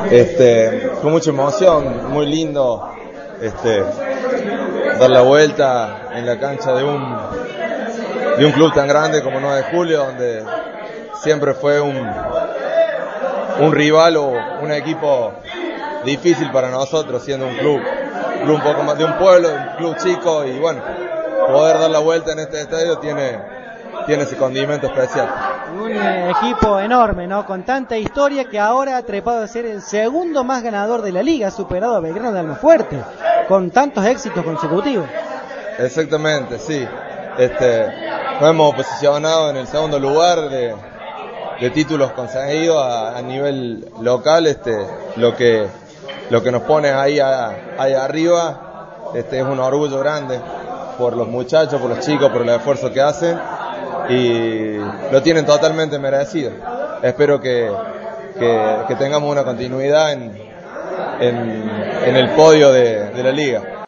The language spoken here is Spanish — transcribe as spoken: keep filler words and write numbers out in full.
Este, con mucha emoción, muy lindo este, dar la vuelta en la cancha de un, de un club tan grande como nueve de julio, donde siempre fue un, un rival o un equipo difícil para nosotros, siendo un club, un club un poco más de un pueblo, un club chico, y bueno, poder dar la vuelta en este estadio tiene, tiene ese condimento especial. Un eh, equipo enorme, ¿no? Con tanta historia que ahora ha trepado a ser el segundo más ganador de la liga, superado a Belgrano de Almafuerte, con tantos éxitos consecutivos. Exactamente, sí. Este, nos hemos posicionado en el segundo lugar de, de títulos conseguidos a, a nivel local, este, lo que lo que nos pone ahí, a, ahí arriba, este, es un orgullo grande por los muchachos, por los chicos, por el esfuerzo que hacen, y lo tienen totalmente merecido. Espero que, que, que tengamos una continuidad en, en, en el podio de, de la liga.